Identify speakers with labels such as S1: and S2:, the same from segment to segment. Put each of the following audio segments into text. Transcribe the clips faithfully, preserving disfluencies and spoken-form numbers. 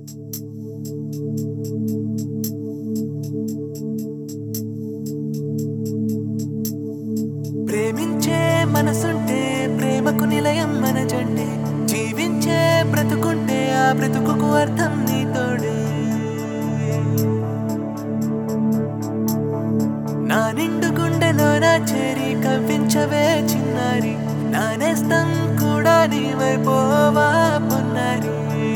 S1: ప్రేమించే మనసుంటే ప్రేమకు నిలయం మన జంటే, జీవించే బ్రతుకుంటే ఆ బ్రతుకుకు అర్థం నీ తోడే. నా నిండు గుండెలో నా చేరి కవ్వించవే చిన్నారి, నా నేస్తం కూడా నీవైపోవా పొన్నారి.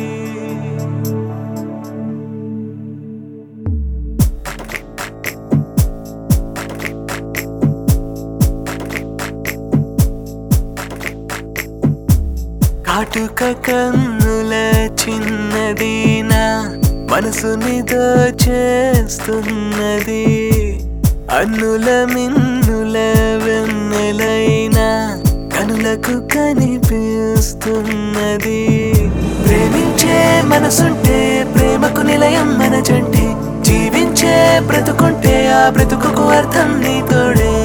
S1: కాటుక కన్నుల చిన్నది నా మనసుని దోచేస్తున్నది, అన్నుల మిన్నుల వెన్నెలైనా కనులకు కనిపిస్తున్నది. ప్రేమించే మనసుంటే ప్రేమకు నిలయం మన జంటే, జీవించే బ్రతుకుంటే ఆ బ్రతుకుకు అర్థం నీ తోడే.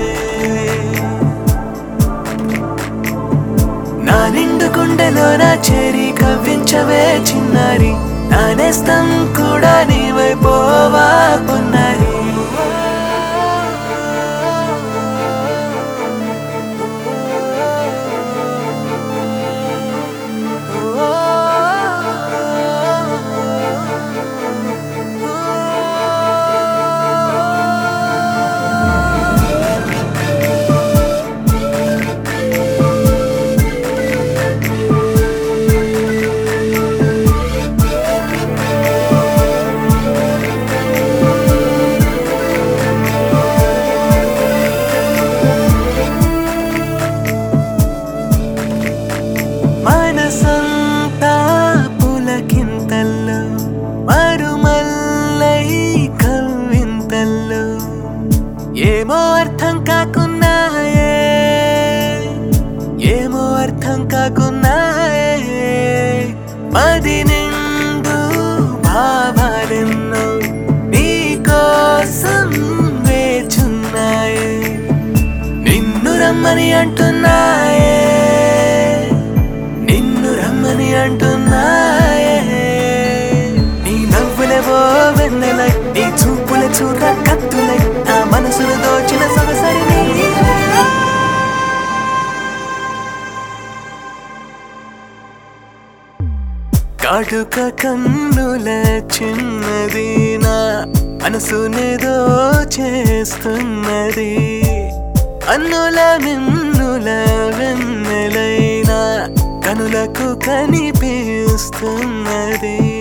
S1: నా నిండు గుండెలో నా చేరి కవ్వించవే చిన్నారి, నా నేస్తం కూడా నీవైపోవా పొన్నారి. మనసంతా పులకింతల్లో మరుమల్లై కవ్వింతల్లో, ఏమో అర్థం కాకున్నాయే ఏమో అర్థం కాకున్నాయే, మది నిండు భావాలెన్నో నీ కోసం వేచున్నాయే, నిన్ను రమ్మని అంటున్నాయే రమ్మని అంటున్నాయే. నీ నవ్వులేవో వెన్నెలై, నీ చూపుల చూడ కత్తులై, నా మనసును దోచిన సొగసరి నీవే. కాటుక కన్నుల చిన్నది నా మనసుని దోచేస్తున్నది, అన్నుల మిన్నుల వెన్నెలైనా కనులకు కనిపిస్తున్నది.